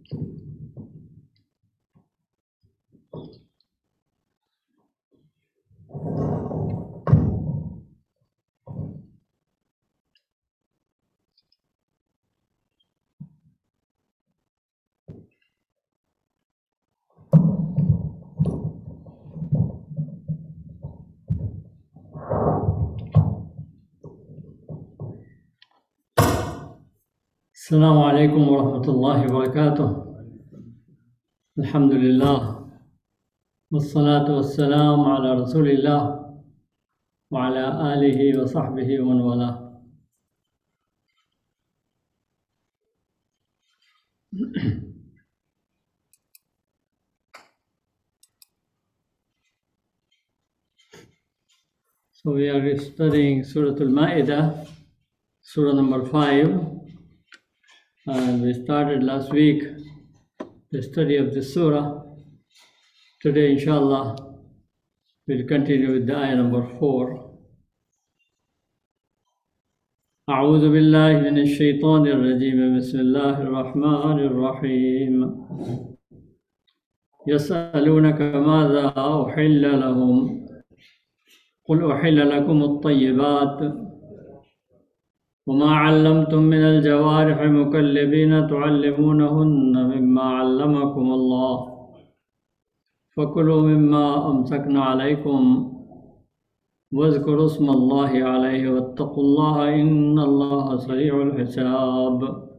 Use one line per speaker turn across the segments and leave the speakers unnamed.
السلام عليكم ورحمة الله وبركاته. الحمد لله والصلاة والسلام على رسول الله وعلى آله وصحبه ومن والاه. So we are studying Surah Al-Ma'idah, Surah number 5, and we started last week the study of the Surah. Today, inshallah, we'll continue with the ayah number 4. أعوذ بالله من الشيطان الرجيم بسم الله الرحمن الرحيم يسألونك ماذا أحل لهم قل أحل لكم الطيبات وما علمتم من الجوارح مكلبين تعلمونهن مما علمكم الله فكلوا مما أمسكنا عليكم واذكروا اسم الله عليه واتقوا الله إن الله سريع الحساب.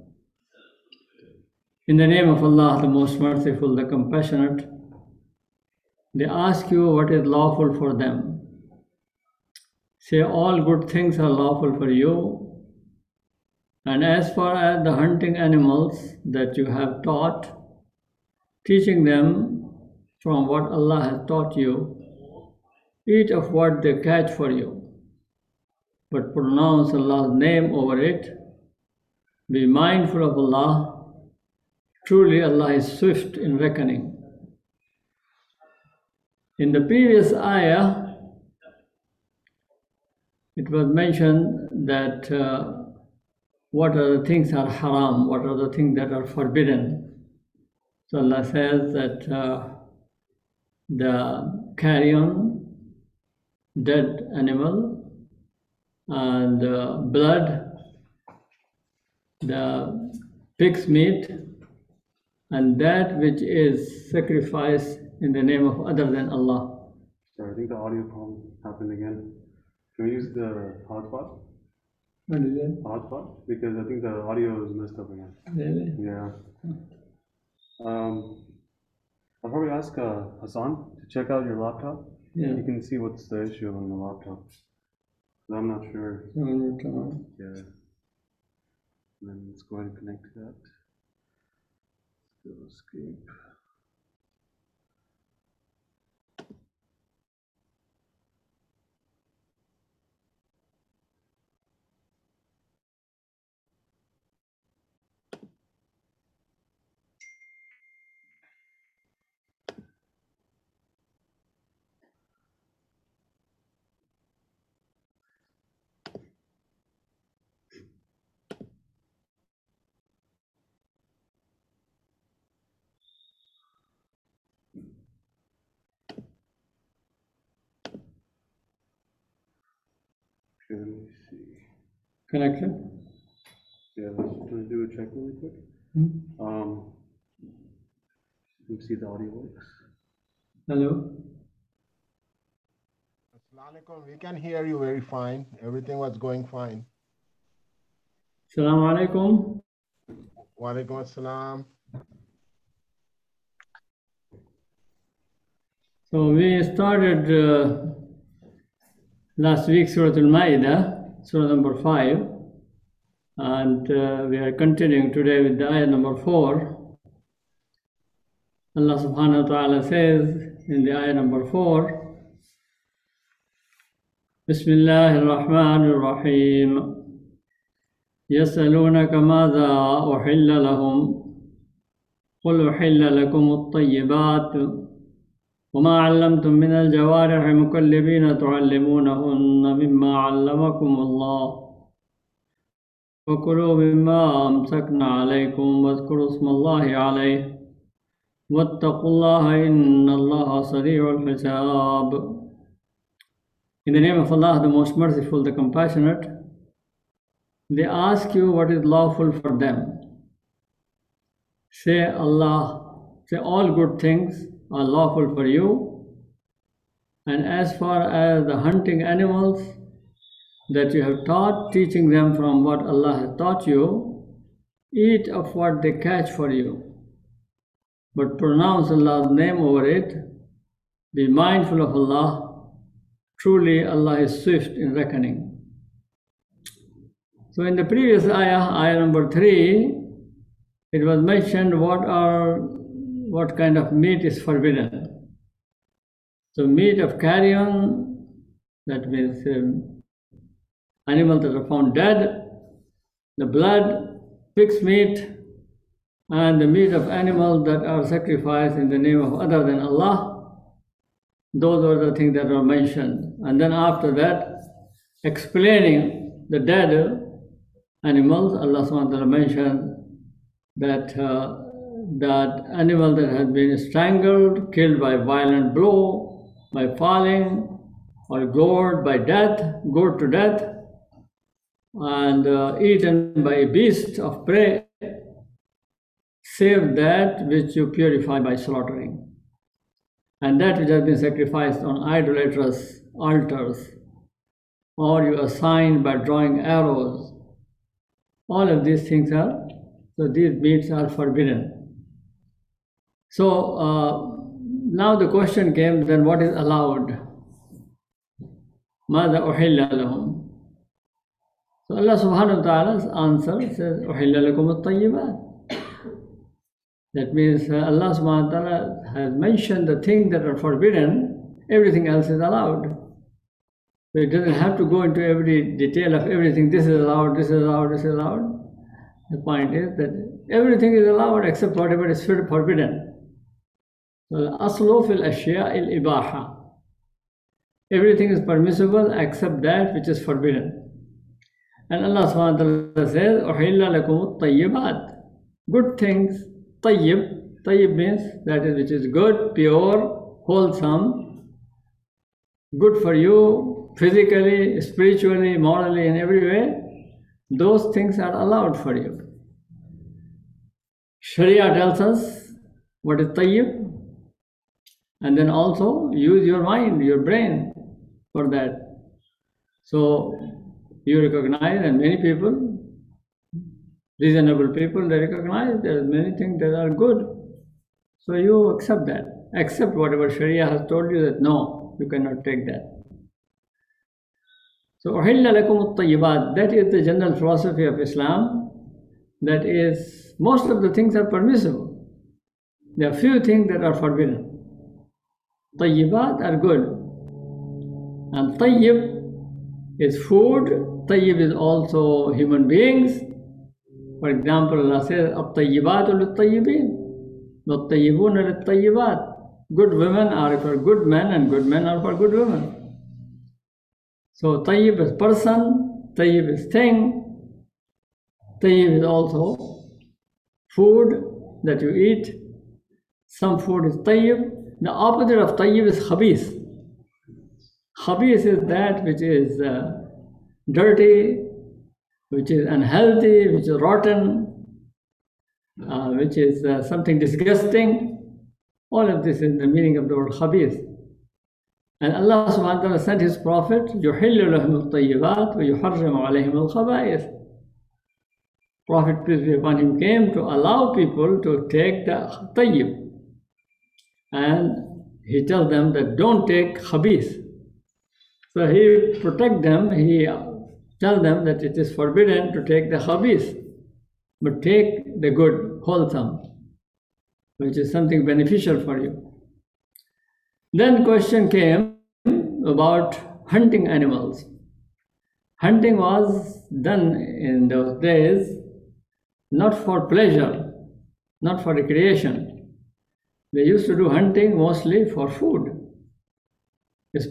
In the name of Allah, the most merciful, the compassionate, they ask you what is lawful for them. Say all good things are lawful for you. And as far as the hunting animals that you have taught, teaching them from what Allah has taught you, eat of what they catch for you, but pronounce Allah's name over it. Be mindful of Allah. Truly Allah is swift in reckoning. In the previous ayah, it was mentioned that what are the things are haram, what are the things that are forbidden. So Allah says that the carrion, dead animal, and blood, the pig's meat, and that which is sacrificed in the name of other than Allah.
Sorry, I think the audio problem happened again. Can we use the hotspot?
What is it?
Hotspot? Because I think the audio is messed up again.
Really?
Yeah. I'll probably ask Hassan to check out your laptop.
Yeah.
You can see what's the issue on the laptop. I'm not sure. Yeah. And then let's go ahead and connect to that. Let's go escape. Let me see.
Connection?
Yeah, let's do a check really quick. You see the audio works.
Hello?
Assalamu alaikum. We can hear you very fine. Everything was going fine.
Assalamu alaikum.
Wa alaikum assalam.
So we started last week Surah Al-Ma'idah, Surah number 5, and we are continuing today with the ayah number 4. Allah subhanahu wa ta'ala says in the ayah number 4, Bismillahir Rahmanir Rahim, يسألونك ماذا أحل لهم قل أحل لكم الطيبات وما علمتم من الجوارح مكلبين تعلمونهن مما علمكم الله فكلوا مما أمسكنا عليكم واذكروا اسم الله عليه واتقوا الله إن الله سريع الحساب. In the name of Allah, the most merciful, the compassionate, they ask you what is lawful for them. Say all good things are lawful for you. And as far as the hunting animals that you have taught, teaching them from what Allah has taught you, eat of what they catch for you. But pronounce Allah's name over it. Be mindful of Allah. Truly, Allah is swift in reckoning. So in the previous ayah number 3, it was mentioned what kind of meat is forbidden. So meat of carrion, that means animals that are found dead, the blood, pig's meat, and the meat of animals that are sacrificed in the name of other than Allah. Those are the things that are mentioned. And then after that, explaining the dead animals, Allah subhanahu wa ta'ala mentioned that animal that has been strangled, killed by violent blow, by falling, or gored to death, and eaten by a beast of prey, save that which you purify by slaughtering. And that which has been sacrificed on idolatrous altars, or you assign by drawing arrows. All of these things so these meats are forbidden. So now the question came, then what is allowed? ماذا أحل لهم? So Allah subhanahu wa ta'ala's answer says, أحل لكم الطيبات. That means Allah subhanahu wa ta'ala has mentioned the things that are forbidden, everything else is allowed. So it doesn't have to go into every detail of everything, this is allowed, this is allowed, this is allowed. The point is that everything is allowed except whatever is forbidden. So aslu fil ashya il ibaha. Everything is permissible except that which is forbidden. And Allah subhanahu wa ta'ala says, أُحِلَّ لَكُمُ الطَّيِّبَاتِ. Good things. Tayyib means that is which is good, pure, wholesome, good for you physically, spiritually, morally, in every way. Those things are allowed for you. Sharia tells us what is tayyib, and then also use your mind, your brain for that. So you recognize, and many people, reasonable people, they recognize there are many things that are good. So you accept that. Accept whatever Sharia has told you that no, you cannot take that. So أُحِلَّ لَكُمُ الطَّيِّبَاتِ. That is the general philosophy of Islam. That is, most of the things are permissible. There are few things that are forbidden. Tayyibat are good. And tayyib is food. Tayyib is also human beings. For example, Allah says, "At-tayyibatu lit-tayyibin, wat-tayyibuna lit-tayyibat." Good women are for good men, and good men are for good women. So tayyib is person, tayyib is thing, tayyib is also food that you eat. Some food is tayyib. The opposite of tayyib is khabith. Khabith is that which is dirty, which is unhealthy, which is rotten, which is something disgusting. All of this is the meaning of the word khabith. And Allah subhanahu wa ta'ala sent His Prophet, يُحِلُّ لَهُمُ الطَّيِّبَاتِ وَيُحَرِّمُ عَلَيْهِمُ الْخَبَائِثِ. Prophet, peace be upon him, came to allow people to take the tayyib. And he tells them that don't take khabith. So he protect them, he tell them that it is forbidden to take the khabith, but take the good, wholesome, which is something beneficial for you. Then question came about hunting animals. Hunting was done in those days not for pleasure, not for recreation. They used to do hunting mostly for food.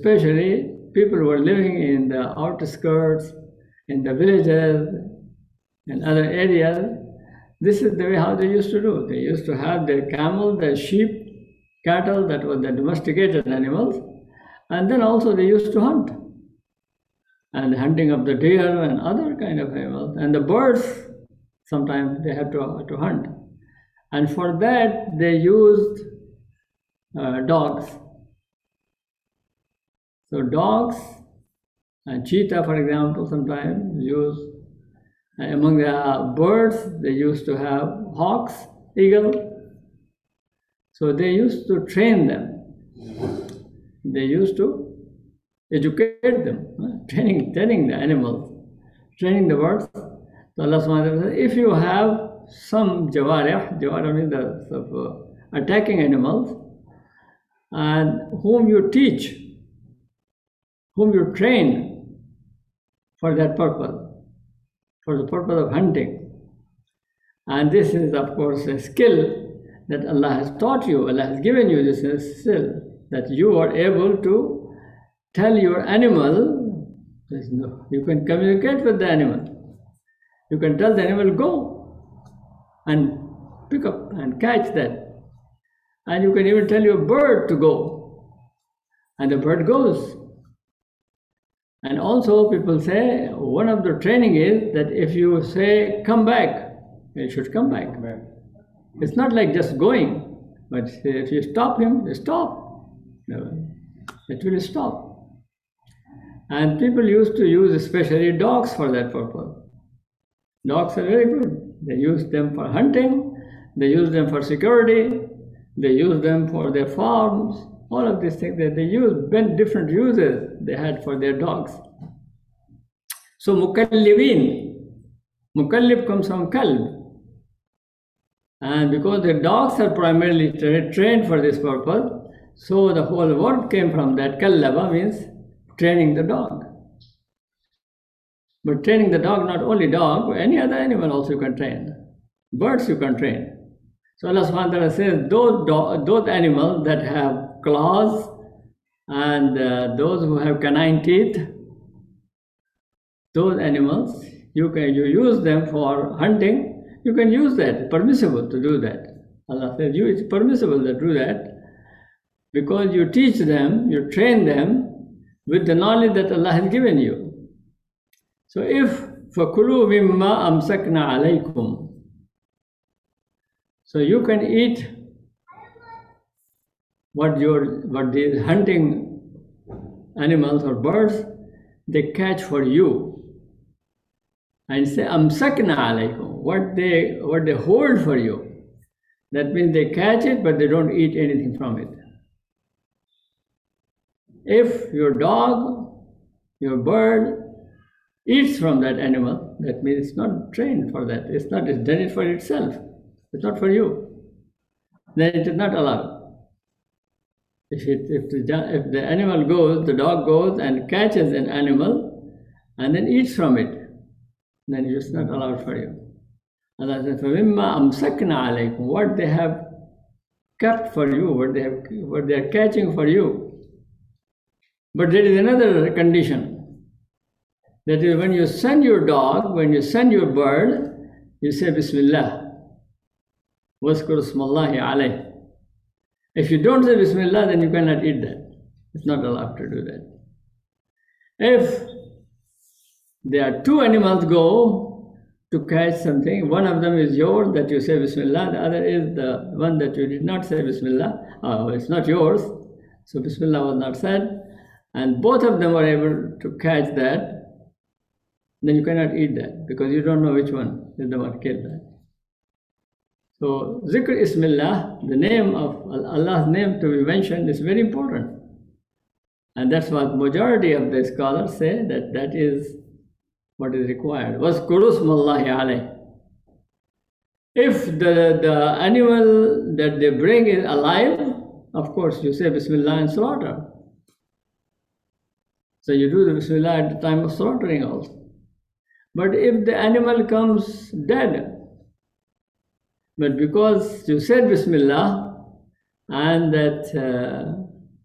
Especially people who were living in the outskirts, in the villages, In other areas, this is the way how they used to do. They used to have their camel, their sheep, cattle, that were the domesticated animals, and then also they used to hunt. And hunting of the deer and other kind of animals. And the birds, sometimes they have to hunt. And for that, they used dogs. So dogs and cheetah, for example, sometimes use. Among the birds, they used to have hawks, eagle. So they used to train them. They used to educate them, training the animals, training the birds. So Allah subhanahu wa ta'ala says, if you have some jawarih means the attacking animals, and whom you teach, whom you train for that purpose, for the purpose of hunting. And this is, of course, a skill that Allah has taught you, Allah has given you this skill, that you are able to tell your animal, you can communicate with the animal. You can tell the animal, go and pick up and catch that. And you can even tell your bird to go. And the bird goes. And also people say, one of the training is that if you say, come back, you should come back. It's not like just going, but if you stop him, you stop. It will stop. And people used to use especially dogs for that purpose. Dogs are very good. They use them for hunting, they use them for security, they use them for their farms, all of these things that they use, different uses they had for their dogs. So mukallibin, mukallib comes from kalb. And because the dogs are primarily trained for this purpose, so the whole word came from that. Kallaba means training the dog. But training the dog, not only dog, but any other animal also you can train. Birds you can train. So Allah subhanahu wa ta'ala says, those animals that have claws and those who have canine teeth, those animals, you use them for hunting, you can use that, it's permissible to do that. Allah says, it's permissible to do that because you teach them, you train them with the knowledge that Allah has given you. So if فَكُلُوا مِمَّا أَمْسَكْنَا عَلَيْكُمْ, so you can eat what these hunting animals or birds they catch for you, and say أَمْسَكْنَا عَلَيْكُمْ, what they hold for you. That means they catch it, but they don't eat anything from it. If your dog, your bird eats from that animal, that means it's not trained for that. It's done it for itself. It's not for you. Then it is not allowed. If the animal goes, the dog goes and catches an animal and then eats from it, then it is not allowed for you. Allah says, فَمِمَّا أَمْسَكْنَا عَلَيْكُمْ, what they have kept for you, what they are catching for you. But there is another condition. That is, when you send your dog, when you send your bird, you say Bismillah. وَاذْكُرُ اسْمَ اللَّهِ عَلَيْهِ. If you don't say Bismillah, then you cannot eat that. It's not allowed to do that. If there are two animals go to catch something, one of them is yours that you say Bismillah, the other is the one that you did not say Bismillah. It's not yours, so Bismillah was not said, and both of them are able to catch that, then you cannot eat that because you don't know which one is the one killed that. So Zikr Ismillah, the name of Allah's name to be mentioned, is very important. And that's what majority of the scholars say, that is what is required. وَاذْكُرُوا اسْمَ اللَّهِ عَلَيْهِ. If the animal that they bring is alive, of course you say Bismillah and slaughter. So you do the Bismillah at the time of slaughtering also. But if the animal comes dead, but because you said Bismillah and that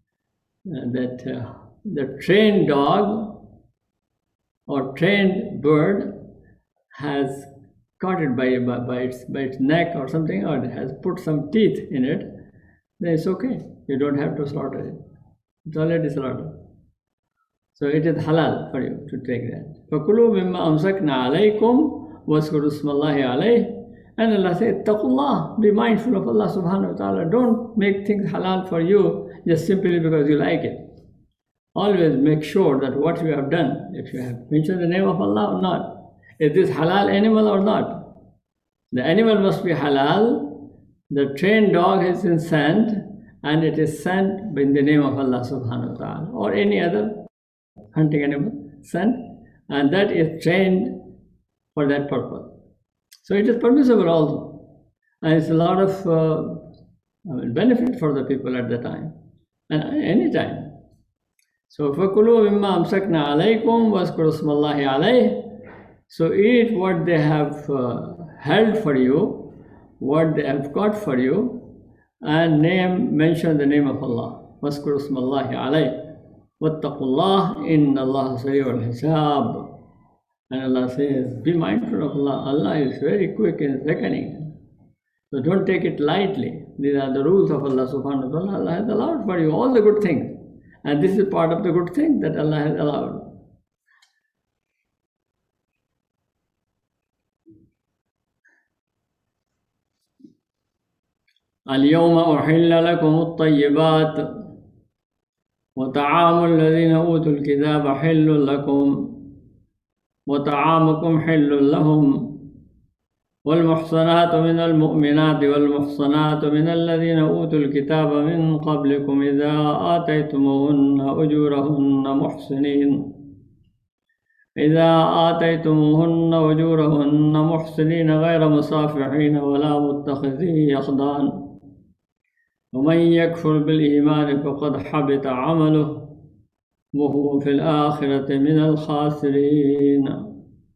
the trained dog or trained bird has caught it by its neck or something, or it has put some teeth in it, then it's okay. You don't have to slaughter it. It's already slaughtered. So it is halal for you to take that. فَكُلُوا مِمَّا أَمْسَكْنَا عَلَيْكُمْ وَاذْكُرُوا اسْمَ اللَّهِ عَلَيْهِ. And Allah said, Taqullah, be mindful of Allah subhanahu wa ta'ala. Don't make things halal for you just simply because you like it. Always make sure that what you have done, if you have mentioned the name of Allah or not, is this halal animal or not? The animal must be halal. The trained dog is in scent, and it is sent in the name of Allah subhanahu wa ta'ala, or any other hunting animal sent, and that is trained for that purpose. So it is permissible also, and it's a lot of benefit for the people at the time, and any time. So فَكُلُوا مِمَّا أَمْسَكْنَا عَلَيْكُمْ وَاذْكُرُوا اسْمَ اللَّهِ عَلَيْهِ. So eat what they have held for you, what they have caught for you, and mention the name of Allah. وَاذْكُرُوا اسْمَ اللَّهِ عَلَيْهِ وَاتَّقُوا اللَّهِ إِنَّ اللَّهَ سَرِيعُ الْحِسَابِ. And Allah says, be mindful of Allah. Allah is very quick in reckoning. So don't take it lightly. These are the rules of Allah subhanahu wa ta'ala. Allah has allowed for you all the good things. And this is part of the good thing that Allah has allowed. اليوم أحل لكم الطيبات وطعام الذين أوتوا الكتاب حل لكم وطعامكم حل لهم والمحصنات من المؤمنات والمحصنات من الذين أوتوا الكتاب من قبلكم إذا آتيتموهن أجورهن محسنين غير مصافحين ولا متخذي أخدان ومن يكفر بالإيمان فقد حبط عمله وهو في الآخرة من الخاسرين.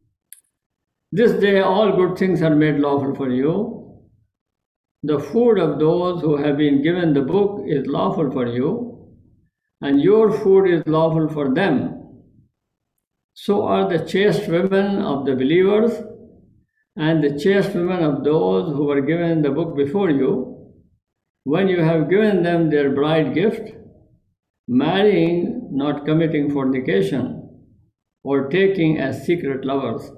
This day all good things are made lawful for you. The food of those who have been given the book is lawful for you, and your food is lawful for them. So are the chaste women of the believers and the chaste women of those who were given the book before you, when you have given them their bride gift, marrying, not committing fornication, or taking as secret lovers.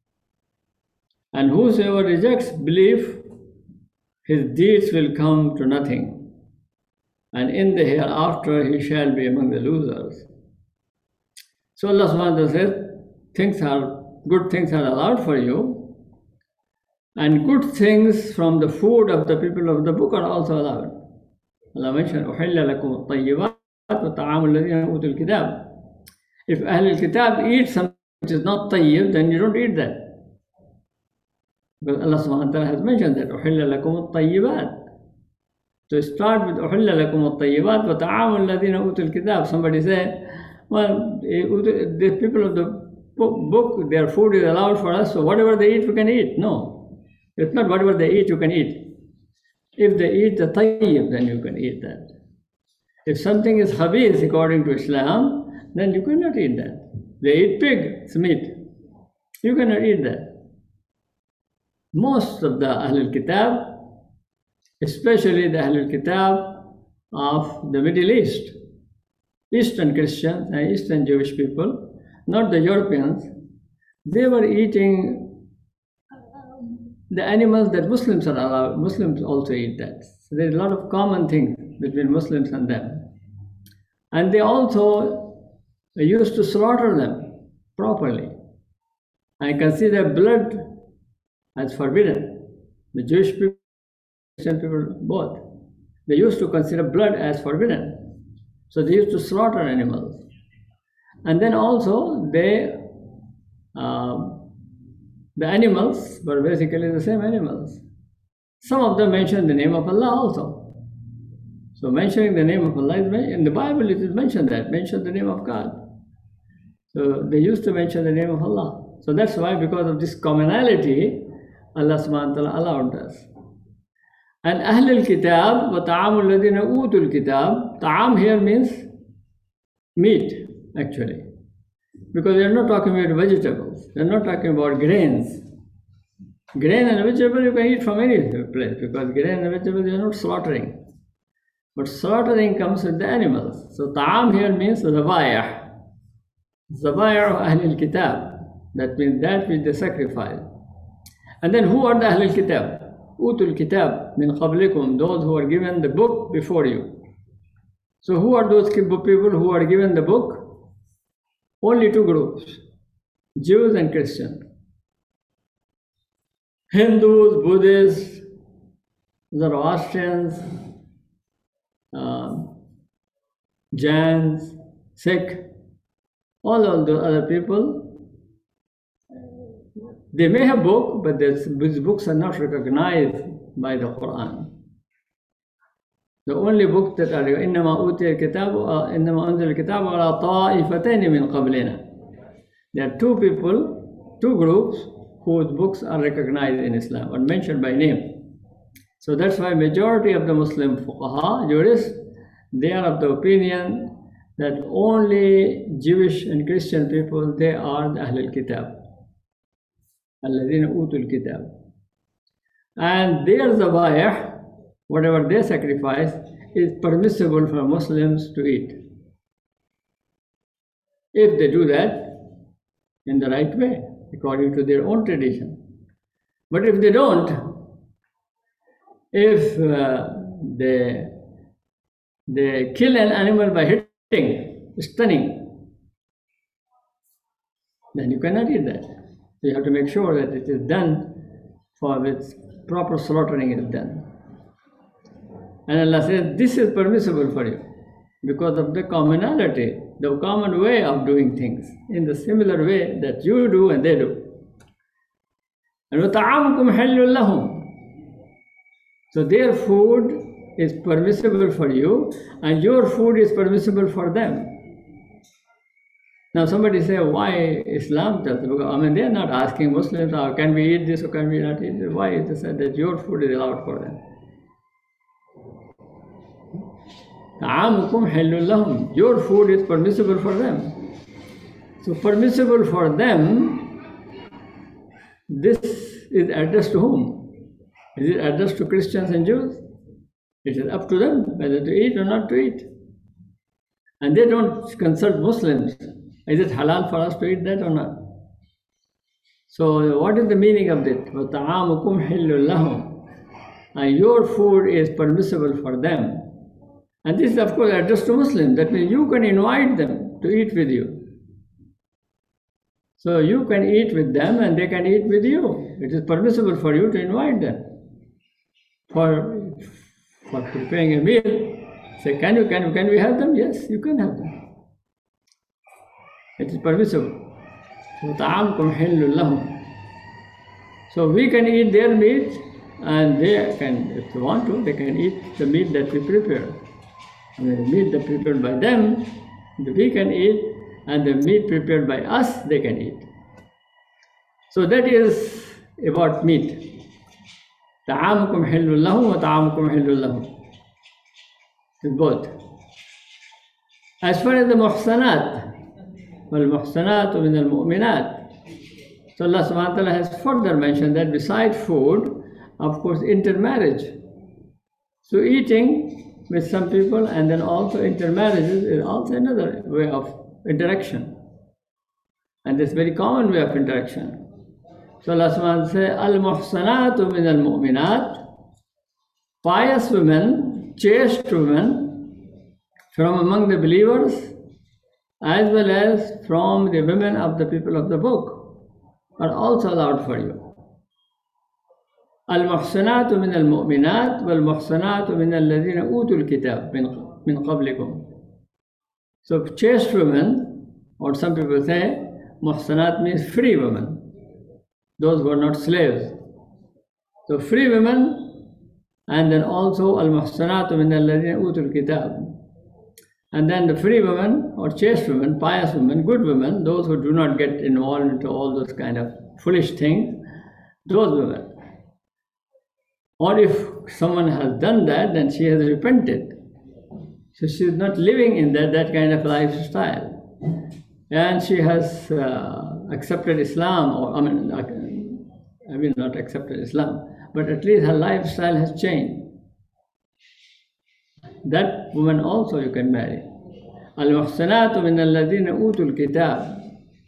And whosoever rejects belief, his deeds will come to nothing, and in the hereafter he shall be among the losers. So Allah subhanahu wa ta'ala says, good things are allowed for you, and good things from the food of the people of the book are also allowed. Allah mentioned, أُحِلَّ لَكُمُ الطَّيِّبَاتُ وَطَعَامُ الَّذِينَ أُوتُوا الْكِتَابَ. If Ahl al-Kitab eat something which is not tayyib, then you don't eat that. Because Allah subhanahu wa ta'ala has mentioned that, أُحِلَّ لَكُمُ الطَّيِّبَاتُ. So start with أُحِلَّ لَكُمُ الطَّيِّبَاتُ وَطَعَامُ الَّذِينَ أُوتُوا الْكِتَابَ. Somebody say, well, the people of the book, their food is allowed for us, so whatever they eat, we can eat. No. It's not whatever they eat, you can eat. If they eat the tayyib, then you can eat that. If something is khabith according to Islam, then you cannot eat that. They eat pig's meat. You cannot eat that. Most of the Ahlul Kitab, especially the Ahlul Kitab of the Middle East, Eastern Christians and Eastern Jewish people, not the Europeans, they were eating the animals that Muslims are allowed. Muslims also eat that. So there is a lot of common things between Muslims and them. And they also used to slaughter them properly and consider blood as forbidden. The Jewish people, Christian people, both. They used to consider blood as forbidden. So they used to slaughter animals. And then also the animals were basically the same animals. Some of them mention the name of Allah also. So mentioning the name of Allah, in the Bible it is mentioned that, mention the name of God. So they used to mention the name of Allah. So that's why, because of this commonality, Allah subhanahu wa ta'ala allowed us. And Ahlul Kitab, wa ta'amul ladina utul kitab, ta'am here means meat, actually. Because they're not talking about vegetables, they're not talking about grains. Grain and vegetable you can eat from any place, because grain and vegetable you are not slaughtering. But slaughtering comes with the animals. So ta'am here means zabayah. Zabayah of Ahlul Kitab. That means that which they sacrifice. And then who are the Ahlul Kitab? Utul Kitab min qablikum, those who are given the book before you. So who are those people who are given the book? Only two groups, Jews and Christians. Hindus, Buddhists, Zoroastrians, Jains, Sikh, all the other people, they may have book, but these books are not recognized by the Quran. The only books that are إنما أوتي الكتاب إنما أنزل الكتاب على طائفتين من قبلنا. There are two people, two groups whose books are recognized in Islam or mentioned by name. So that's why majority of the Muslim fuqaha, jurists, they are of the opinion that only Jewish and Christian people, they are the Ahlul Kitab. الذين أوتوا الكتاب. And their zabayah, whatever they sacrifice, is permissible for Muslims to eat, if they do that in the right way, according to their own tradition. But if they don't, if they kill an animal by hitting, stunning, then you cannot eat that. So you have to make sure that it is done for which proper slaughtering is done. And Allah says, this is permissible for you because of the commonality, the common way of doing things, in the similar way that you do and they do. And وَطَعَامُكُمْ حِلٌّ لَهُمْ. So their food is permissible for you and your food is permissible for them. Now somebody say, why Islam does it? Because, they are not asking Muslims, can we eat this or can we not eat this? Why is it said that your food is allowed for them? طَعَامُكُمْ حِلٌّ لَهُمْ. Your food is permissible for them. So permissible for them, this is addressed to whom? Is it addressed to Christians and Jews? It is up to them whether to eat or not to eat. And they don't consult Muslims. Is it halal for us to eat that or not? So what is the meaning of this? وَطَعَامُكُمْ حِلٌّ لَهُمْ. And your food is permissible for them. And this is of course addressed to Muslims. That means you can invite them to eat with you. So you can eat with them and they can eat with you. It is permissible for you to invite them. For preparing a meal, say, can we have them? Yes, you can have them. It is permissible. So we can eat their meat and they can, if they want to, they can eat the meat that we prepare. The meat that prepared by them, we can eat, and the meat prepared by us, they can eat. So that is about meat. طَعَامُكُمْ حِلٌّ لَهُمْ وَطَعَامُكُمْ حِلٌّ لَهُمْ. It's both. As far as the muhsanat, وَالْمُحْسَنَاتُ مِنَ الْمُؤْمِنَاتِ. So Allah subhanahu wa ta'ala has further mentioned that besides food, of course, intermarriage. So eating with some people and then also intermarriages is also another way of interaction. And this very common way of interaction. So Allah subhanahu wa ta'ala says, Al-Muhsanatu min al-Mu'minat, pious women, chaste women from among the believers, as well as from the women of the people of the book, are also allowed for you. المحصنات من المؤمنات والمحصنات من الذين أوتوا الكتاب من قبلكم. So chaste women, or some people say, muhsanat means free women, those who are not slaves. So free women, and then also al-muhsanat min alladhina utul kitab. And then the free women or chaste women, pious women, good women, those who do not get involved into all those kind of foolish things, those women. Or if someone has done that, then she has repented. So she is not living in that kind of lifestyle. And she has accepted Islam, or I mean, not accepted Islam, but at least her lifestyle has changed. That woman also you can marry. Al-muhsanatu min alladhina utul kitab.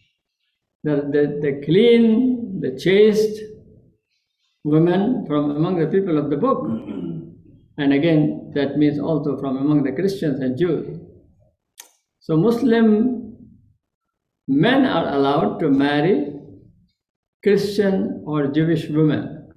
The clean, the chaste women from among the people of the book. And again, that means also from among the Christians and Jews. So Muslim men are allowed to marry Christian or Jewish women.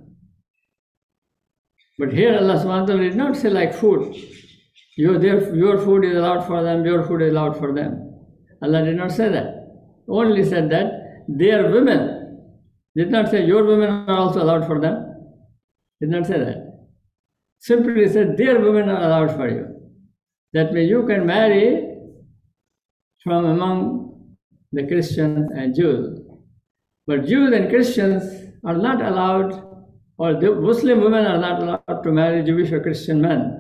But here Allah subhanahu wa ta'ala did not say like food. Your food is allowed for them, your food is allowed for them. Allah did not say that. Only said that their women. Did not say your women are also allowed for them. Did not say that. Simply said their women are allowed for you. That means you can marry from among the Christians and Jews. But Jews and Christians are not allowed, or the Muslim women are not allowed to marry Jewish or Christian men.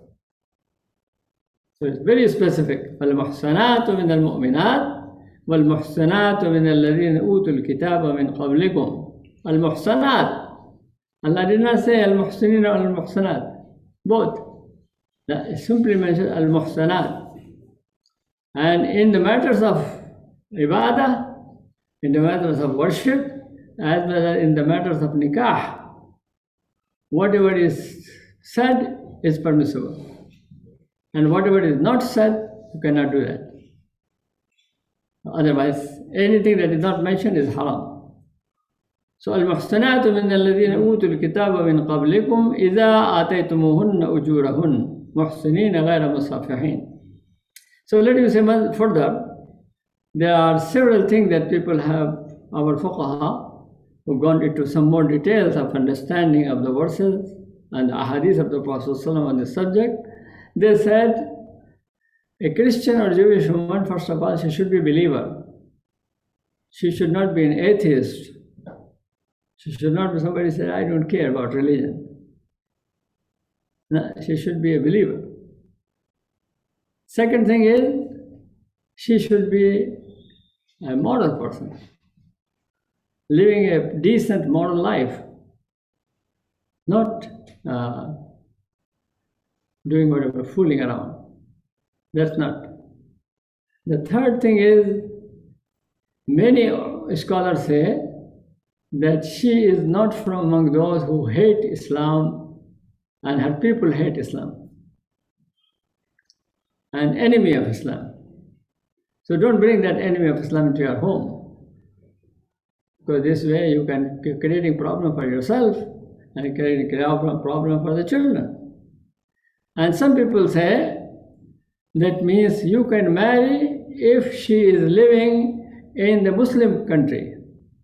So it's very specific. فَالْمُحْسَنَاتُ مِنَ الْمُؤْمِنَاتِ وَالْمُحْسَنَاتُ مِنَ الَّذِينَ أُوتُوا الْكِتَابَ مِنْ قَبْلِكُمْ. Al-Muhsanat. Allah did not say Al-Muhsinin or Al-Muhsanat. Both. It simply mentions Al-Muhsanat. And in the matters of ibadah, in the matters of worship, as well as in the matters of nikah, whatever is said is permissible. And whatever is not said, you cannot do that. Otherwise, anything that is not mentioned is haram. So, al-muhsanatu min alladhina utul kitaba min qablikum idha ataytumuhunna ujurahun muhsinina ghayra musafihin. So, let me say further, there are several things that people have, our fuqaha, who've gone into some more details of understanding of the verses and the ahadith of the Prophet ﷺ on this subject. They said, a Christian or Jewish woman, first of all, she should be a believer. She should not be an atheist. She should not be somebody who says, I don't care about religion. No, she should be a believer. Second thing is, she should be a moral person, living a decent moral life, not doing whatever, fooling around. That's not. The third thing is, many scholars say that she is not from among those who hate Islam and her people hate Islam, an enemy of Islam. So don't bring that enemy of Islam into your home, because this way you can be creating problem for yourself and creating a problem for the children. And some people say that means you can marry if she is living in the Muslim country,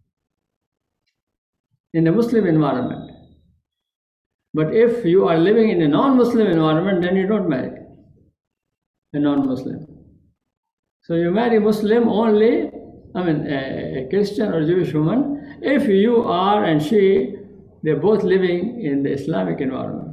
in the Muslim environment. But if you are living in a non-Muslim environment, then you don't marry a non-Muslim. So you marry Muslim only, a Christian or Jewish woman, if you are and she, they're both living in the Islamic environment.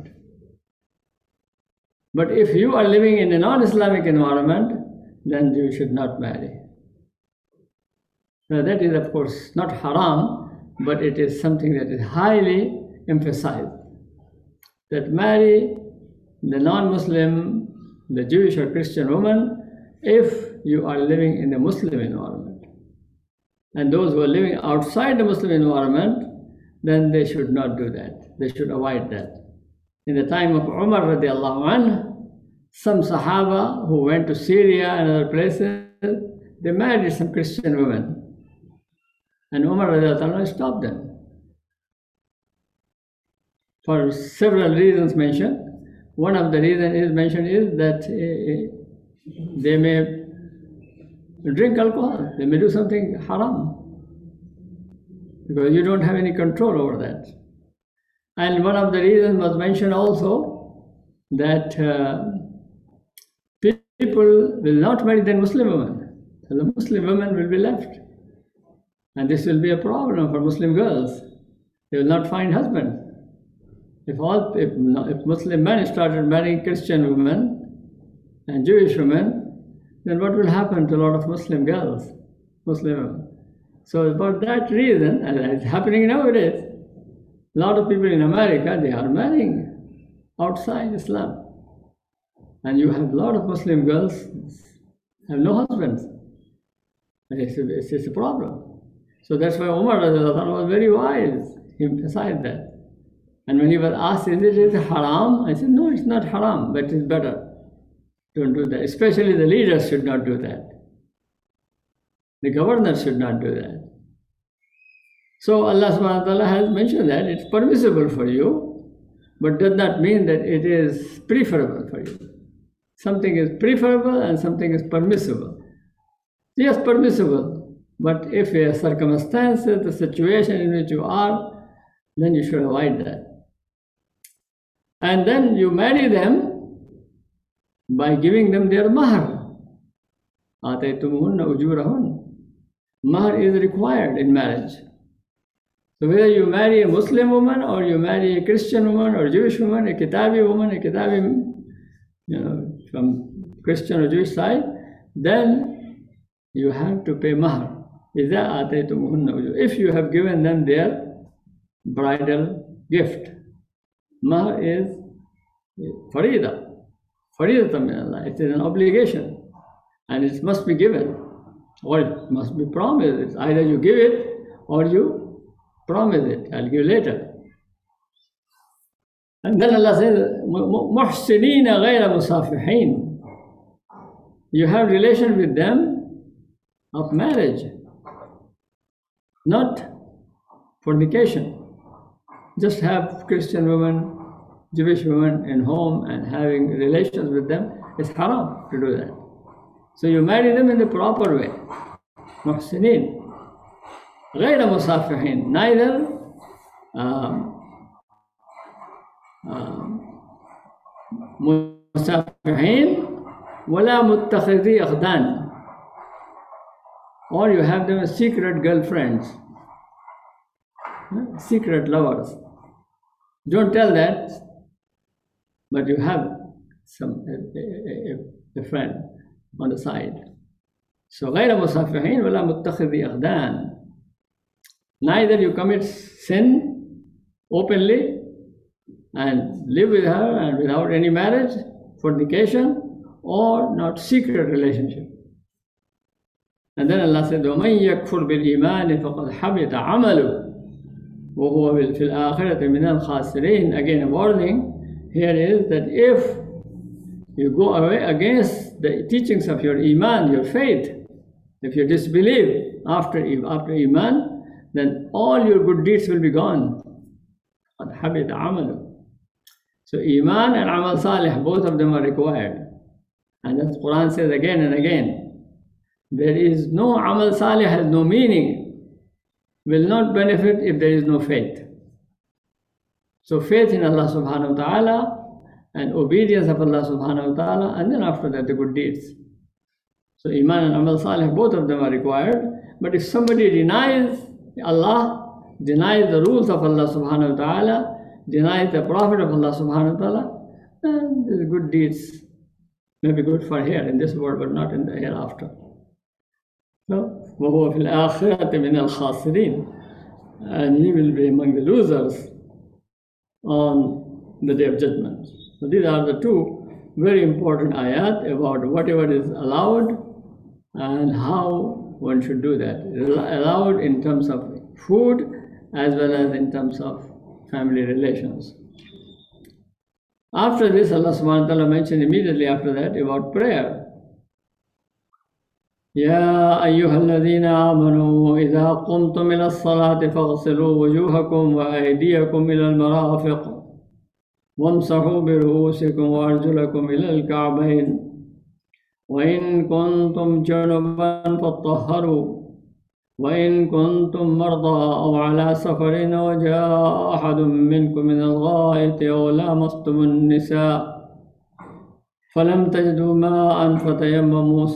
But if you are living in a non-Islamic environment, then you should not marry. Now that is of course not haram, but it is something that is highly emphasized. That marry the non-Muslim, the Jewish or Christian woman, if you are living in the Muslim environment. And those who are living outside the Muslim environment, then they should not do that. They should avoid that. In the time of Umar radiallahu anhu, some Sahaba who went to Syria and other places, they married some Christian women. And Umar radiallahu anhu stopped them. For several reasons mentioned. One of the reasons mentioned is that they may drink alcohol, they may do something haram, because you don't have any control over that. And one of the reasons was mentioned also that people will not marry the Muslim women. So the Muslim women will be left. And this will be a problem for Muslim girls. They will not find husbands. If Muslim men started marrying Christian women and Jewish women, then what will happen to a lot of Muslim girls, Muslim women? So for that reason, and it's happening nowadays, A lot of people in America, they are marrying outside Islam. And you have a lot of Muslim girls have no husbands. And it's a problem. So that's why Umar was very wise. He emphasized that. And when he was asked, is it haram? I said, no, it's not haram, but it's better. Don't do that. Especially the leaders should not do that. The governor should not do that. So Allah subhanahu wa ta'ala has mentioned that it's permissible for you, but does not mean that it is preferable for you. Something is preferable and something is permissible. Yes, permissible, but if the circumstances, the situation in which you are, then you should avoid that. And then you marry them by giving them their mahr. آتَيْتُمُهُنَّ أُجُورَهُنَّ. Mahr is required in marriage. So whether you marry a Muslim woman or you marry a Christian woman or Jewish woman, a Kitabi woman, a Kitabi, from Christian or Jewish side, then you have to pay mahr. إِذَا آتَيْتُمُهُنَّ أُجُورَهُنَّ. If you have given them their bridal gift. Mahr is farida. Faridatan min Allah. It is an obligation. And it must be given. Or it must be promised. It's either you give it or you promise it. I'll give later. And then Allah says, مُحْسِنِينَ غَيْرَ مُصَافِحِينَ. You have relation with them of marriage, not fornication. Just have Christian women, Jewish women in home and having relations with them, it's haram to do that. So you marry them in the proper way. محسنين غير مصافحين, neither مصافحين ولا متخذي أخدان, or you have them as secret girlfriends, secret lovers. Don't tell that, but you have a friend on the side. So غير مصافحين ولا متخذي أخدان. Neither you commit sin openly and live with her and without any marriage, fornication, or not secret relationship. And then Allah said, وَمَنْ يَكْفُرْ بِالْإِيمَانِ فَقَدْ حَبِطَ عَمَلُهُ وَهُوَ فِي الْآخِرَةِ مِنَ الْخَاسِرِينَ. Again, a warning here is that if you go away against the teachings of your Iman, your faith, if you disbelieve after Iman, then all your good deeds will be gone. قَدْ حَبِطَ عَمَلُهُ. So Iman and Amal Salih, both of them are required. And as Quran says again and again, there is no Amal Salih has no meaning, will not benefit if there is no faith. So faith in Allah subhanahu wa ta'ala and obedience of Allah subhanahu wa ta'ala, and then after that the good deeds. So Iman and Amal Salih, both of them are required. But if somebody denies Allah, denies the rules of Allah subhanahu wa ta'ala, denies the Prophet of Allah subhanahu wa ta'ala, then the good deeds may be good for here in this world, but not in the hereafter. So, وَهُوَ فِي الْآخِرَةِ مِنَ الْخَاسِرِينَ. And he will be among the losers on the Day of Judgment. So these are the two very important ayat about whatever is allowed and how one should do that. Allowed in terms of food as well as in terms of family relations. After this, Allah subhanahu wa ta'ala mentioned immediately after that about prayer. يا أيها الذين آمنوا إذا قمتم إلى الصلاة فاغسلوا وجوهكم وأيديكم إلى المرافق وامسحوا برؤوسكم وأرجلكم إلى الكعبين وإن كنتم جنبا فاطهروا وإن كنتم مرضى أو على سفر وجاء أحد منكم من الغائط أو لامستم النساء فلم تجدوا ماء فتيمموا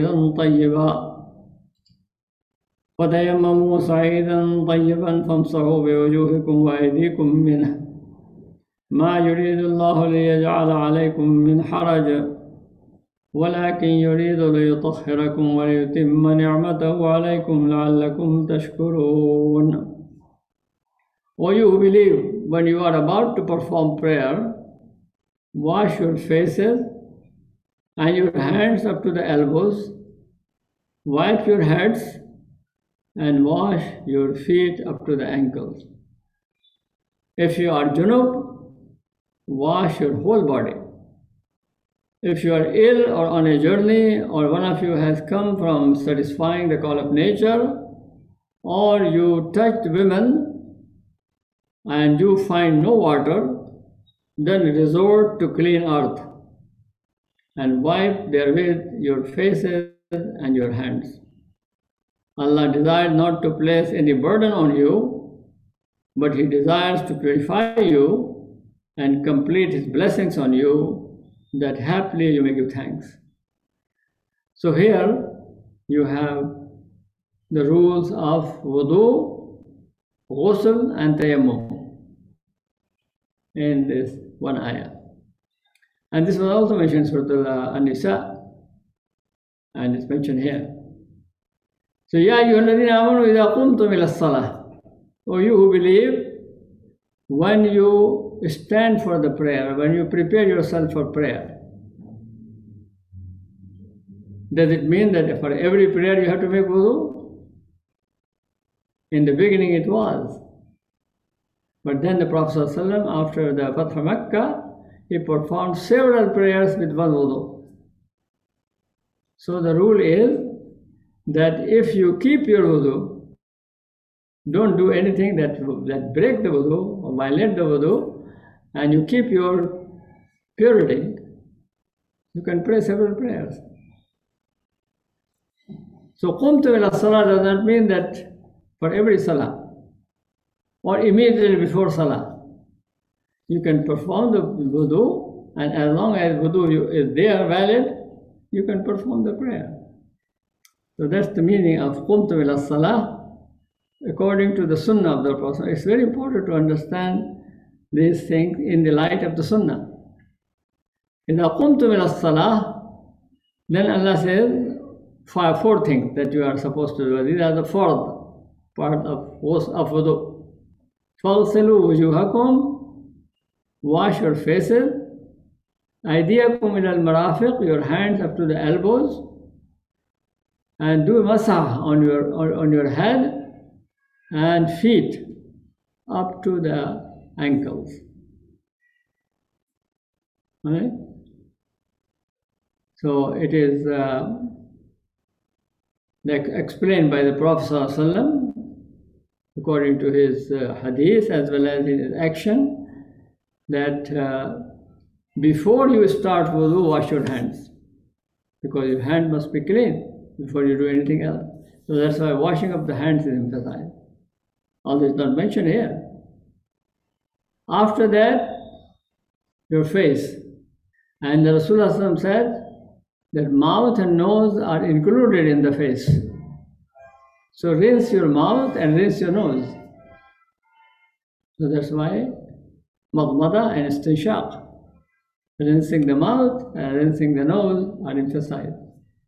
صعيدا طيبا فامسحوا بوجوهكم وأيديكم منه ما يريد الله ليجعل عليكم من حرج ولكن يريد ليطهركم وليتم نعمته عليكم لعلكم تشكرون. O you who believe, when you are about to perform prayer, wash your faces and your hands up to the elbows, wipe your heads, and wash your feet up to the ankles. If you are junub, wash your whole body. If you are ill or on a journey, or one of you has come from satisfying the call of nature, or you touched women and you find no water, then resort to clean earth and wipe therewith your faces and your hands. Allah desires not to place any burden on you, but He desires to purify you and complete His blessings on you, that happily you may give thanks. So here you have the rules of wudu, ghusl and tayammum in this one ayah. And this was also mentioned in Surah An-Nisa, and it's mentioned here. So, Ya ayyuhalladhina amanu idha qumtum ila as-salah. O you who believe, when you stand for the prayer, when you prepare yourself for prayer, does it mean that for every prayer you have to make wudu? In the beginning it was. But then the Prophet ﷺ, after the Fath Makkah, he performed several prayers with one wudu. So the rule is that if you keep your wudu, don't do anything that break the wudu or violate the wudu, and you keep your purity, you can pray several prayers. So qumtu ila salah does not mean that for every salah or immediately before salah. You can perform the wudu, and as long as wudu is there valid, you can perform the prayer. So that's the meaning of qumtu ila salah according to the sunnah of the Prophet. It's very important to understand these things in the light of the sunnah. إِذَا قُمْتُمْ إِلَى الصَّلَاةِ, then Allah says four things that you are supposed to do. These are the fourth part of wudu. فَاغْسِلُوا وُجُوهَكُمْ, wash your faces. أَيْدِيَكُمْ إِلَى الْمَرَافِقِ, your hands up to the elbows. And do masah on your head and feet up to the ankles. Right? So it is explained by the Prophet ﷺ, according to his hadith as well as in his action, that before you start wudu, wash your hands, because your hand must be clean before you do anything else. So that's why washing of the hands is emphasized, although it's not mentioned here. After that, your face. And the Rasulullah said that mouth and nose are included in the face. So rinse your mouth and rinse your nose. So that's why madmada and istinshaq, rinsing the mouth and rinsing the nose, are emphasized.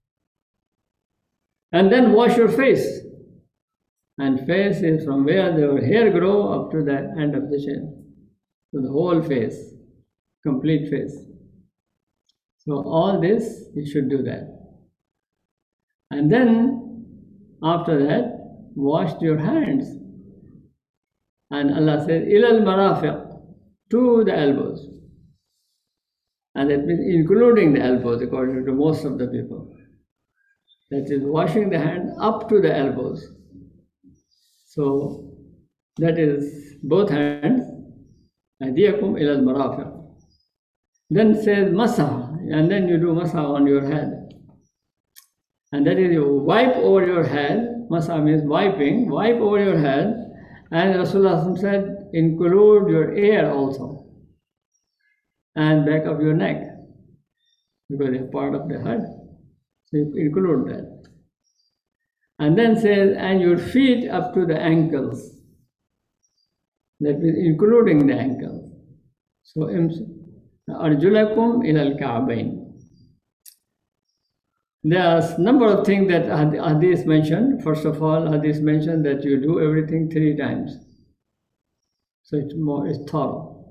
And then wash your face. And face is from where the hair grow up to the end of the chin. So the whole face, complete face. So all this, you should do that. And then after that, wash your hands. And Allah says, ilal marafiq, to the elbows. And that means including the elbows, according to most of the people. That is washing the hand up to the elbows. So that is both hands. Aydiyakum ilal marafiq. Then says masah, and then you do masah on your head. And that is, you wipe over your head. Masah means wiping, wipe over your head. And Rasulullah said, include your ear also, and back of your neck, because they are part of the head. So you include that. And then says, and your feet up to the ankles. That means including the ankles. So, arjulakum ilal ka'bayn. There are a number of things that hadith mentioned. First of all, hadith mentioned that you do everything 3 times. So it's thorough.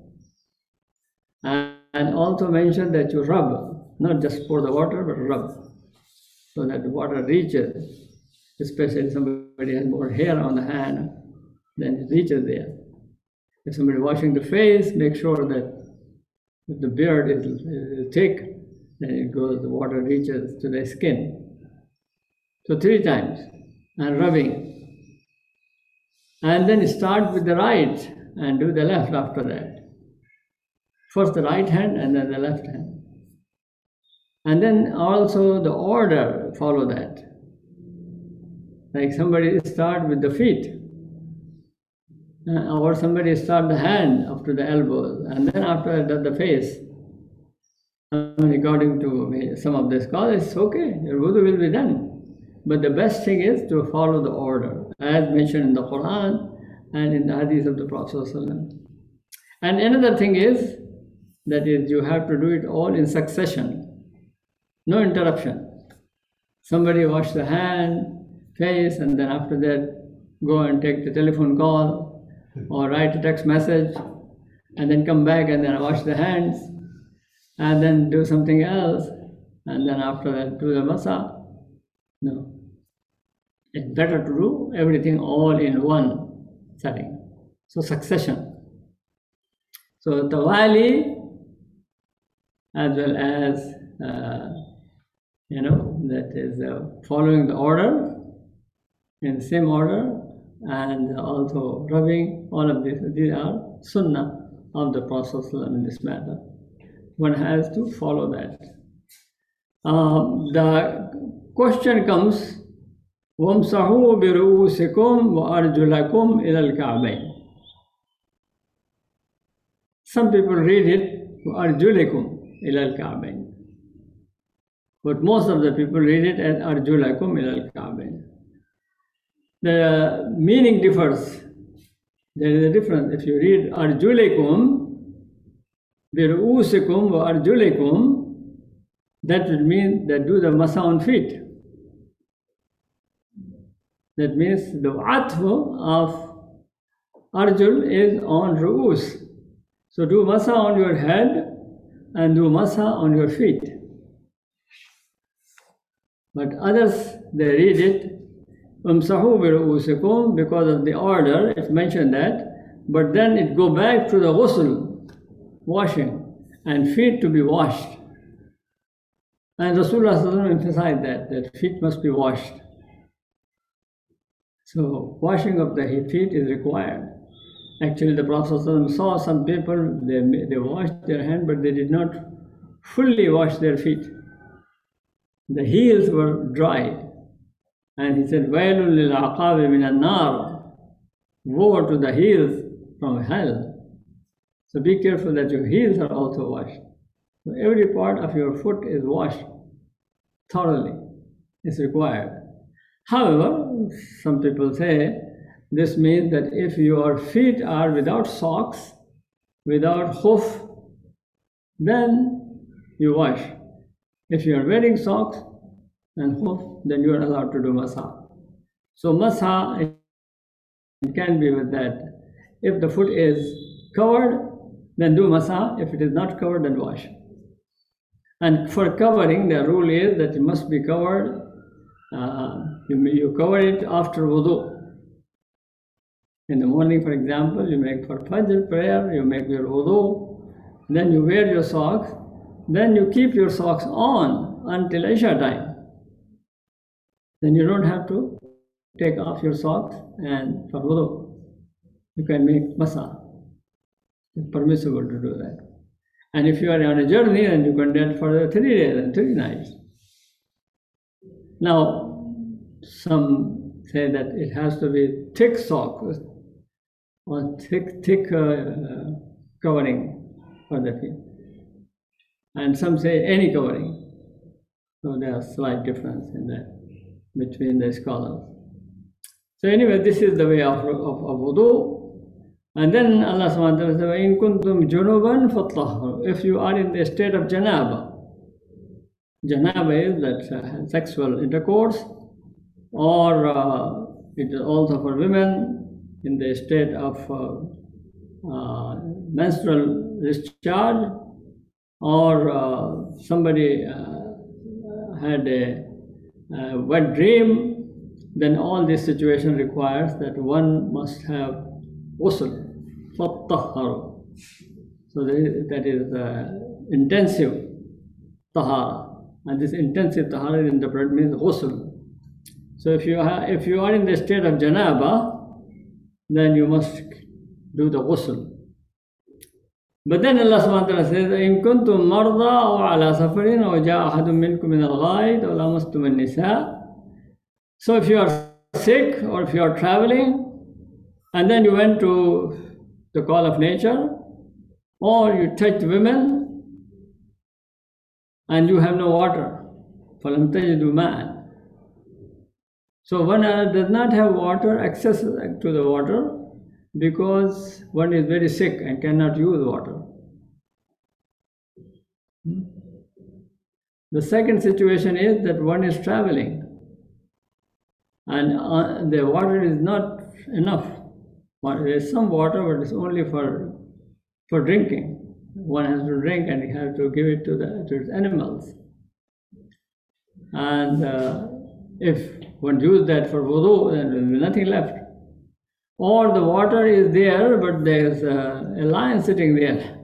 And also mentioned that you rub, not just pour the water, but rub, so that the water reaches, especially if somebody has more hair on the hand, then it reaches there. If somebody washing the face, make sure that if the beard is thick, then it goes, the water reaches to the skin. So 3 times, and rubbing. And then start with the right and do the left after that. First the right hand and then the left hand. And then also the order, follow that. Like somebody start with the feet, or somebody start the hand up to the elbows, and then after that the face. According to some of the scholars, it's okay, your wudu will be done. But the best thing is to follow the order, as mentioned in the Quran and in the hadith of the Prophet. And another thing is, that is, you have to do it all in succession, no interruption. Somebody wash the hand, face, and then after that go and take the telephone call or write a text message, and then come back and then wash the hands, and then do something else, and then after that do the masa. No. It's better to do everything all in one setting. So succession. So tawali, as well as, that is following the order, in the same order, and also rubbing, all of these are sunnah of the Prophet in this matter. One has to follow that. The question comes, وَامْسَحُوا بِرُؤُوسِكُمْ وَأَرْجُلَكُمْ إِلَى الْكَعْبَيْنِ. Some people read it, وَأَرْجُلِكُمْ إِلَى الْكَعْبَيْنِ. But most of the people read it as أَرْجُلَكُمْ إِلَى الْكَعْبَيْنِ. The meaning differs. There is a difference. If you read أَرْجُلِكُمْ بِرُؤُوسِكُمْ وَأَرْجُلِكُمْ, that would mean that do the masa on feet. That means the atfu of arjul is on ru'us. So do masa on your head and do masa on your feet. But others, they read it umsahu bi ru'usikum, because of the order, it's mentioned that, but then it go back to the ghusl, washing, and feet to be washed. And Rasulullah emphasized that feet must be washed. So washing of the feet is required. Actually, the Prophet saw some people, they washed their hand, but they did not fully wash their feet. The heels were dry. And he said, وَيْلٌ لِلْعَقَابِ مِنَ النَّارِ. Woe to the heels from hell. So be careful that your heels are also washed. So every part of your foot is washed thoroughly. It's required. However, some people say this means that if your feet are without socks, without hoof, then you wash. If you are wearing socks and hoof, then you are allowed to do masa. So masa, it can be with that. If the foot is covered, then do masa. If it is not covered, then wash. And for covering, the rule is that it must be covered. You cover it after wudu. In the morning, for example, you make for Fajr prayer, you make your wudu, then you wear your socks, then you keep your socks on until Isha time. Then you don't have to take off your socks and for wudu. You can make masa. It's permissible to do that. And if you are on a journey, then you can do it for 3 days and 3 nights. Now, some say that it has to be thick socks or thick covering for the feet. And some say any covering. So there's a slight difference in that between the scholars. So anyway, this is the way of wudu. And then Allah subhanahu wa ta'ala says, "In kuntum junuban fatahharu." If you are in the state of janaba, janaba is that sexual intercourse, or it is also for women in the state of menstrual discharge, or somebody had a wet dream, then all this situation requires that one must have ghusl, fattahharu. So that is intensive tahara, and this intensive tahara is interpreted means ghusl. So if you are in the state of janaba, then you must do the ghusl. But then Allah subhanahu wa ta'ala says, إِن كُنتُم مَرْضَى أَوْ عَلَى سَفَرٍ أَوْ جَاءَ أَحَدٌ مِّنكُم مِّنَ الْغَائِطِ أَوْ لَامَسْتُمُ النِّسَاءَ. So if you are sick or if you are traveling, and then you went to the call of nature, or you touched women, and you have no water, فَلَمْ تَجِدُوا مَاءً. So one does not have water, access to the water, because one is very sick and cannot use water. The second situation is that one is traveling, and the water is not enough. There is some water, but it's only for drinking. One has to drink and he has to give it to its animals. And if one uses that for wudu, then there will be nothing left. Or the water is there, but there's a lion sitting there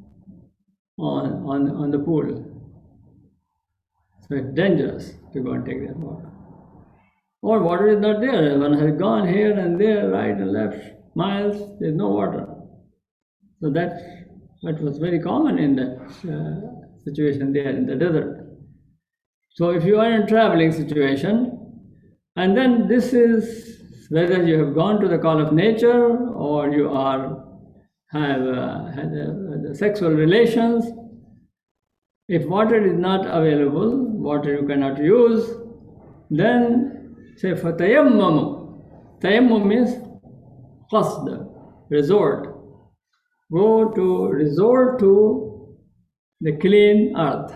on the pool. So it's dangerous to go and take that water. Or water is not there. One has gone here and there, right and left, miles, there's no water. So that was very common in that situation there in the desert. So if you are in a traveling situation, and then this is whether you have gone to the call of nature or you have had sexual relations, if water is not available, water you cannot use, then say for tayammamu. Tayammum means qasd, resort. Resort to the clean earth.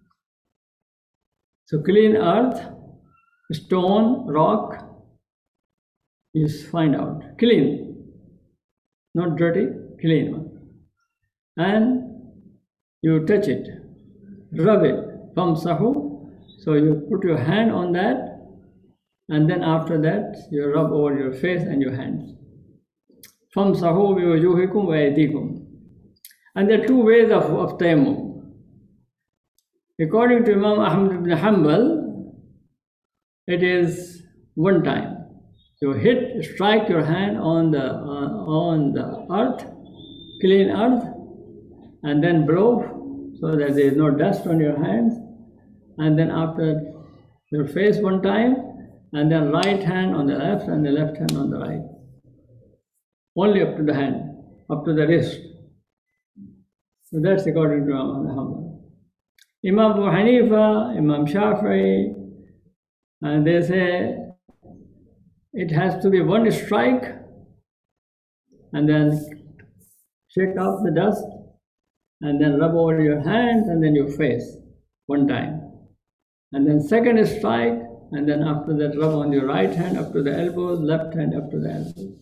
So clean earth, stone, rock, you find out. Clean, not dirty, clean one. And you touch it, rub it, famsahu. So you put your hand on that, and then after that you rub over your face and your hands. Famsahu bi wujuhikum wa aydikum. And there are two ways of tayammum. According to Imam Ahmad ibn Hanbal, it is one time. You strike your hand on the earth, clean earth, and then blow so that there is no dust on your hands. And then after your face one time, and then right hand on the left and the left hand on the right. Only up to the hand, up to the wrist. So that's according to Imam Hanbal. Imam Abu Hanifa, Imam Shafi'i, and they say it has to be one strike and then shake off the dust and then rub over your hands and then your face one time. And then second strike, and then after that rub on your right hand up to the elbows, left hand up to the elbows.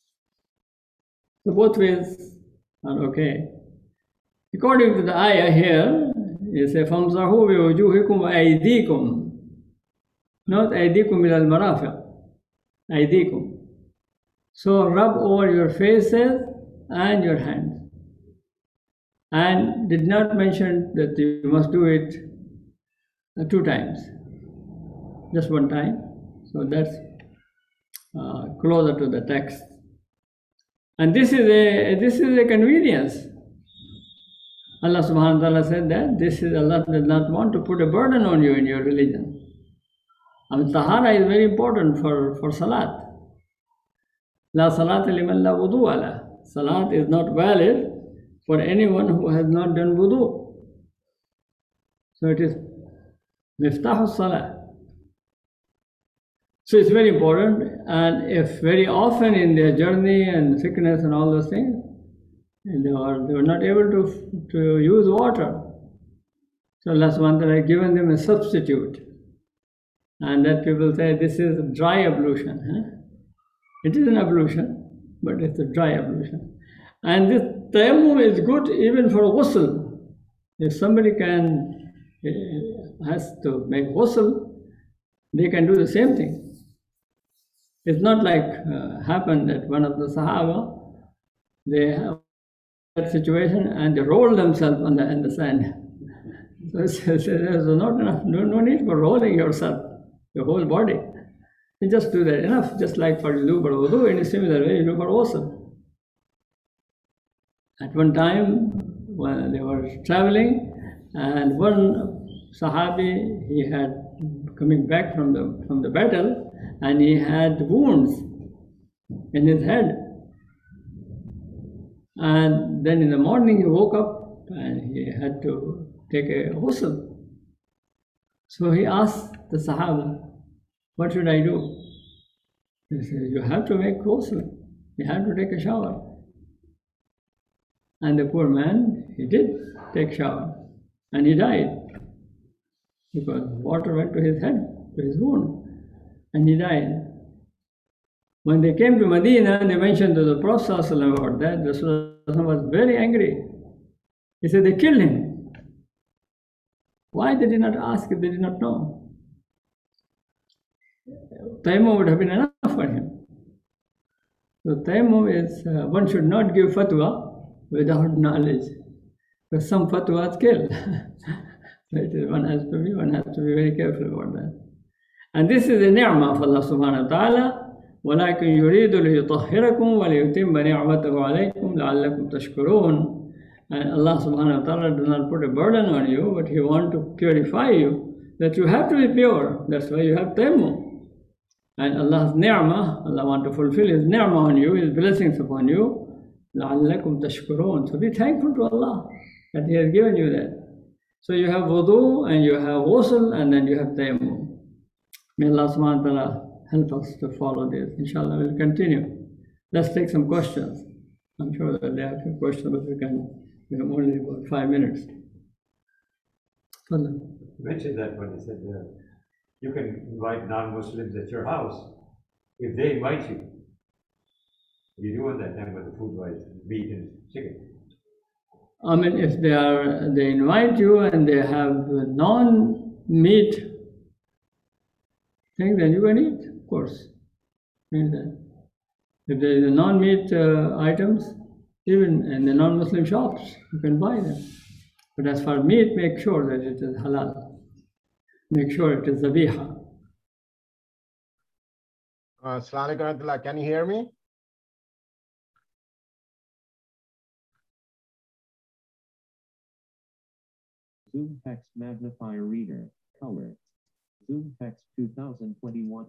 So both ways are okay. According to the ayah here, you say famsahu bi wujuhikum wa aydikum, not aydikum ila al-marafiq, aydikum. So rub over your faces and your hands. And did not mention that you must do it 2 times, just one time. So that's closer to the text. And this is a convenience. Allah subhanahu wa ta'ala said that Allah does not want to put a burden on you in your religion. And tahara is very important for salat. La salat liman la wudu ala. Salat is not valid for anyone who has not done wudu. So it is miftahu salah. So it's very important, and if very often in their journey and sickness and all those things, they were not able to use water. So Allah subhanahu wa ta'ala has given them a substitute. And that people say this is a dry ablution. It is an ablution, but it's a dry ablution. And this tayammum is good even for ghusl. If somebody has to make ghusl, they can do the same thing. It's not like happened that one of the Sahaba, they have that situation and they roll themselves in the sand. So there's not enough, no need for rolling yourself, your whole body. You just do that enough, just like for you for wudu, in a similar way you do for ghusl. At one time, when they were traveling, and one Sahabi, he had coming back from the battle, and he had wounds in his head. And then in the morning he woke up and he had to take a ghusl. So he asked the Sahaba, what should I do? He said, you have to make ghusl. You have to take a shower. And the poor man, he did take shower. And he died. Because water went to his head, to his wound. And he died. When they came to Medina, they mentioned to the Prophet ﷺ about that. The Rasulullah was very angry. He said, they killed him. Why they did not ask if they did not know? Tayammum would have been enough for him. So tayammum is, one should not give fatwa without knowledge. Because some fatwas kill. One has to be very careful about that. And this is a ni'mah of Allah subhanahu wa ta'ala. وَلَكِنْ يُرِيدُ لِيُطَهِّرَكُمْ وَلِيُتِمَّ نِعْمَتَهُ عَلَيْكُمْ لَعَلَّكُمْ تَشْكُرُونَ. And Allah subhanahu wa ta'ala does not put a burden on you, but He wants to purify you, that you have to be pure. That's why you have tayammum. And Allah's ni'mah, Allah wants to fulfill His ni'mah on you, His blessings upon you. لَعَلَّكُمْ تَشْكُرُونَ. So be thankful to Allah that He has given you that. So you have wudu and you have ghusl and then you have tayammum. May Allah subhanahu wa ta'ala help us to follow this. Inshallah, we'll continue. Let's take some questions. I'm sure that they have some questions, but we have only about 5 minutes.
You mentioned that when you said you can invite non-Muslims at your house if they invite you. You do at that time with the food-wise, meat and chicken.
I mean, if they invite you and they have non-meat thing, then you can eat, of course. If there is non-meat items, even in the non-Muslim shops, you can buy them. But as for meat, make sure that it is halal. Make sure it is zabiha.
Assalamu alaikum. Can you hear me?
Zoom text magnifier reader, color. Zoom text 2021.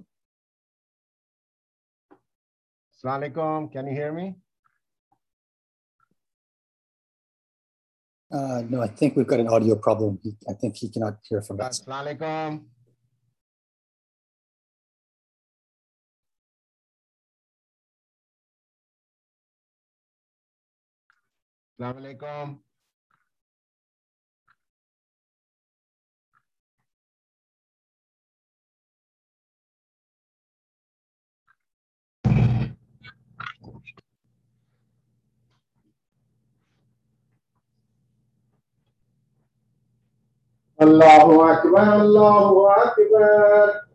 Assalamu alaikum. Can you hear me?
No, I think we've got an audio problem. I think he cannot hear from us.
Assalamu alaikum. Assalamu alaikum. Allahu Akbar, Allahu Akbar.